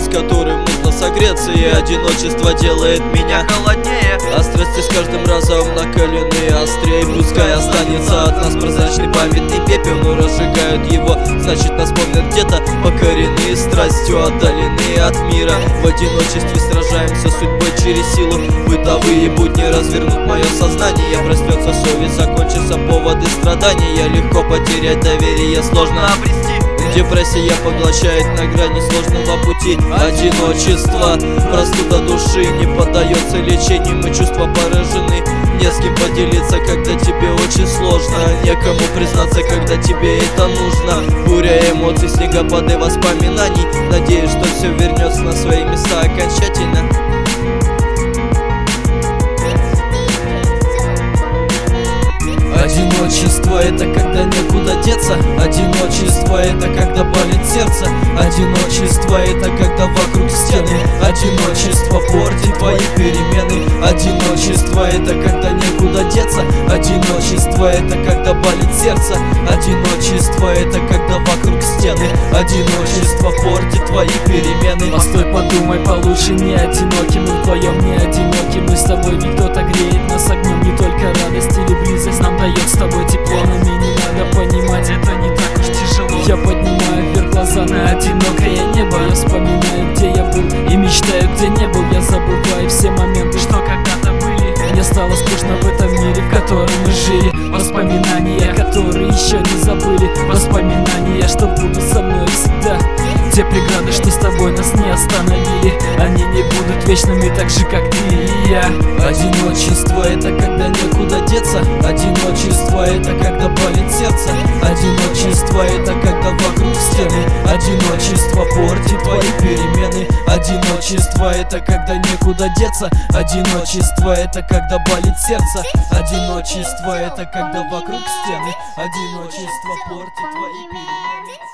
с которым нужно согреться, и одиночество делает меня холоднее, а страсти с каждым разом накалены острее. Пускай останется от нас прозрачный памятный пепел, но разжигают его, значит нас помнят где-то, покорены страстью, отдалены от мира. В одиночестве сражаемся судьбой через силу, бытовые будни развернут мое сознание. Проснется совесть, закончатся поводы страданий, я легко потерять доверие, сложно обрести. Депрессия поглощает на грани сложного пути. Одиночество, простуда души не поддается лечению, мы чувства поражены. Не с кем поделиться, когда тебе очень сложно, некому признаться, когда тебе это нужно. Буря эмоций, снегопады воспоминаний. Надеюсь, что все вернется на свои места окончательно. Одиночество — это когда некуда деться. Одиночество — это когда болит сердце. Одиночество — это когда вокруг стены. Одиночество портит твои перемены. Одиночество — это когда некуда деться. Одиночество — это когда болит сердце. Одиночество — это когда вокруг стены. Одиночество портит твои перемены. Постой, подумай получше, не одиноки мы вдвоем, не одиноки мы с тобой, ведь кто-то греет нас огнем. Не только радость или близость нам дает с тобой тепло, но мне не надо понимать, это не так уж тяжело. Я поднимаю вверх глаза на одинокое небо, я вспоминаю, где я был, и мечтаю, где не был. Я забываю все моменты, что когда-то были. Мне стало скучно в этом мире, в котором мы жили. Воспоминания, которые еще не забыли. Воспоминания, что будут со мной всегда. Те преграды, что с тобой нас не остановили, они не будут вечными, так же как ты и я. Одиночество — это когда некуда деться. Одиночество — это когда болит сердце. Одиночество — это когда вокруг стены. Одиночество портит твои перемены. Одиночество — это когда некуда деться. Одиночество — это когда болит сердце. Одиночество — это когда вокруг стены. Одиночество портит твои перемены.